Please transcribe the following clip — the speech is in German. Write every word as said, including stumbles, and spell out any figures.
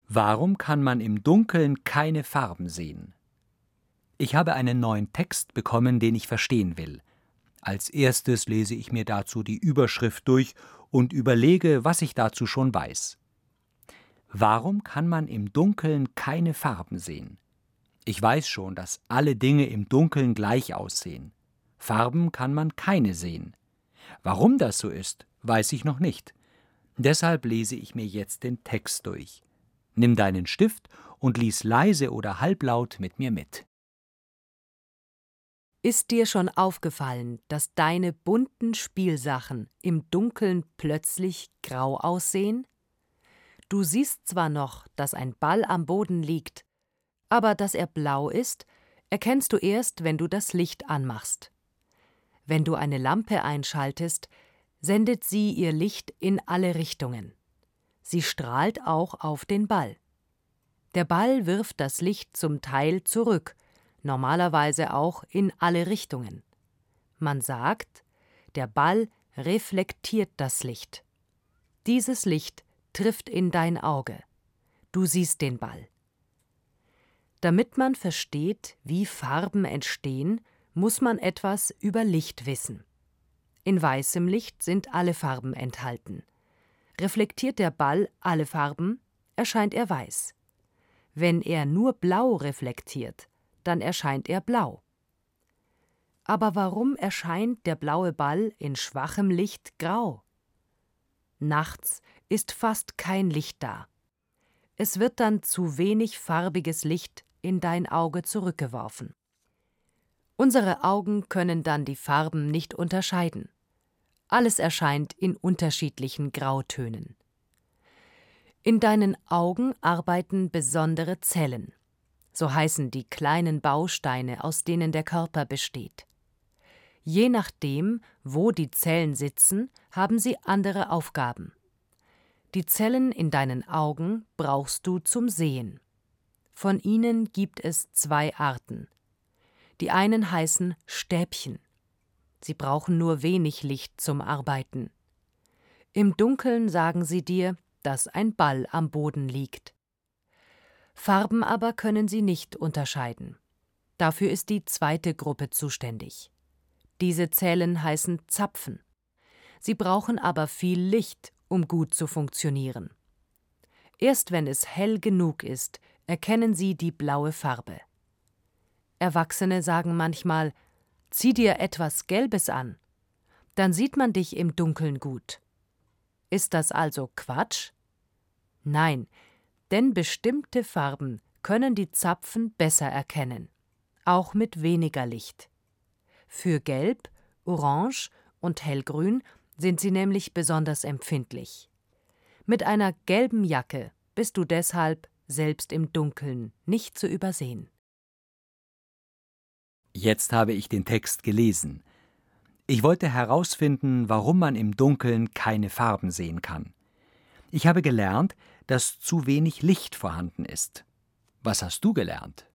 Warum kann man im Dunkeln keine Farben sehen? Ich habe einen neuen Text bekommen, den ich verstehen will. Als erstes lese ich mir dazu die Überschrift durch und überlege, was ich dazu schon weiß. Warum kann man im Dunkeln keine Farben sehen? Ich weiß schon, dass alle Dinge im Dunkeln gleich aussehen. Farben kann man keine sehen. Warum das so ist, weiß ich noch nicht. Deshalb lese ich mir jetzt den Text durch. Nimm deinen Stift und lies leise oder halblaut mit mir mit. Ist dir schon aufgefallen, dass deine bunten Spielsachen im Dunkeln plötzlich grau aussehen? Du siehst zwar noch, dass ein Ball am Boden liegt, aber dass er blau ist, erkennst du erst, wenn du das Licht anmachst. Wenn du eine Lampe einschaltest, sendet sie ihr Licht in alle Richtungen. Sie strahlt auch auf den Ball. Der Ball wirft das Licht zum Teil zurück, normalerweise auch in alle Richtungen. Man sagt, der Ball reflektiert das Licht. Dieses Licht trifft in dein Auge. Du siehst den Ball. Damit man versteht, wie Farben entstehen, muss man etwas über Licht wissen. In weißem Licht sind alle Farben enthalten. Reflektiert der Ball alle Farben, erscheint er weiß. Wenn er nur blau reflektiert, dann erscheint er blau. Aber warum erscheint der blaue Ball in schwachem Licht grau? Nachts ist fast kein Licht da. Es wird dann zu wenig farbiges Licht in dein Auge zurückgeworfen. Unsere Augen können dann die Farben nicht unterscheiden. Alles erscheint in unterschiedlichen Grautönen. In deinen Augen arbeiten besondere Zellen. So heißen die kleinen Bausteine, aus denen der Körper besteht. Je nachdem, wo die Zellen sitzen, haben sie andere Aufgaben. Die Zellen in deinen Augen brauchst du zum Sehen. Von ihnen gibt es zwei Arten. Die einen heißen Stäbchen. Sie brauchen nur wenig Licht zum Arbeiten. Im Dunkeln sagen sie dir, dass ein Ball am Boden liegt. Farben aber können sie nicht unterscheiden. Dafür ist die zweite Gruppe zuständig. Diese Zellen heißen Zapfen. Sie brauchen aber viel Licht, um gut zu funktionieren. Erst wenn es hell genug ist, erkennen sie die blaue Farbe. Erwachsene sagen manchmal, zieh dir etwas Gelbes an, dann sieht man dich im Dunkeln gut. Ist das also Quatsch? Nein, denn bestimmte Farben können die Zapfen besser erkennen, auch mit weniger Licht. Für Gelb, Orange und Hellgrün sind sie nämlich besonders empfindlich. Mit einer gelben Jacke bist du deshalb, selbst im Dunkeln, nicht zu übersehen. Jetzt habe ich den Text gelesen. Ich wollte herausfinden, warum man im Dunkeln keine Farben sehen kann. Ich habe gelernt, dass zu wenig Licht vorhanden ist. Was hast du gelernt?